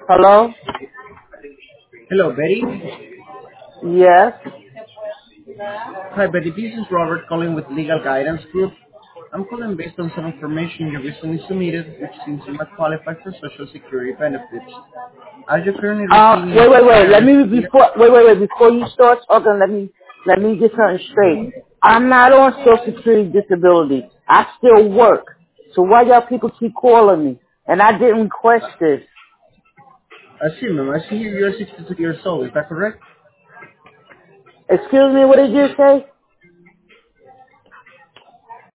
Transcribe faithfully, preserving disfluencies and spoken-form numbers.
Hello? Hello, Betty. Yes. Hi, Betty. This is Robert calling with Legal Guidance Group. I'm calling based on some information you recently submitted, which seems you might qualify for Social Security benefits. Are you currently Uh, receiving wait, Social wait, wait. Let Security me benefits? before wait, wait, wait. Before you start talking, let me let me get something straight. I'm not on Social Security disability. I still work. So why y'all people keep calling me? And I didn't request this. I see, ma'am. I see here you're sixty-two years old. Is that correct? Excuse me, what did you say?